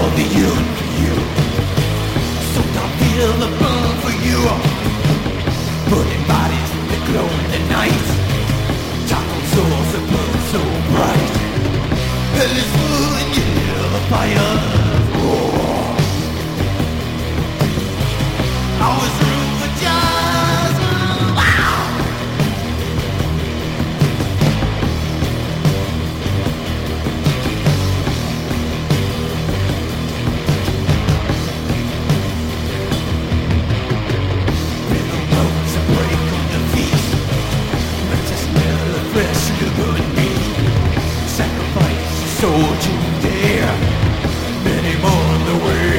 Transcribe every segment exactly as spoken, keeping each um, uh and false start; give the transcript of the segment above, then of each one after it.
of the yearn for you. So I feel the burn for you. Burning bodies that glow in the night. Charcoal souls that burn so bright. Hell is full and you hear the fire roar. I was room for just wow. Rhythm bones that break on the feet. But the smell of fresh liver and meat. Sacrifice your soul to dare. Many more on the way.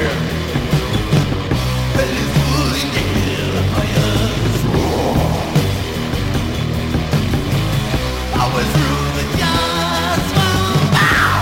Hell is full and you hear the fires roar. I was through the just one bow.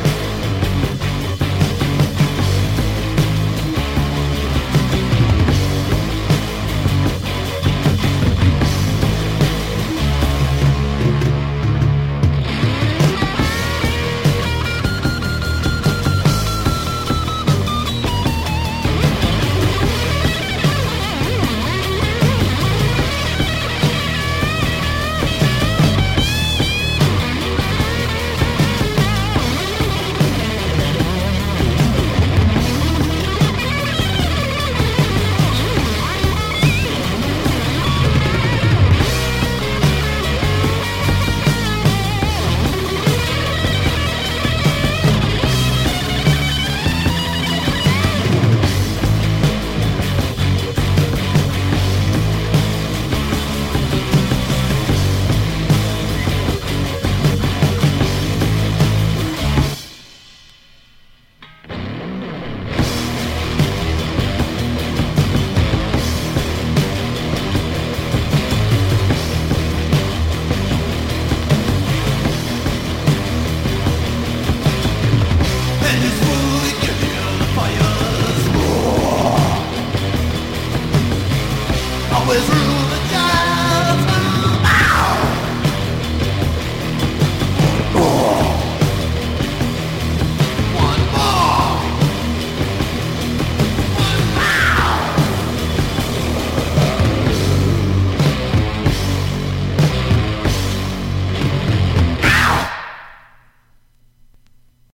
Hell is full and you hear the fires roar. I was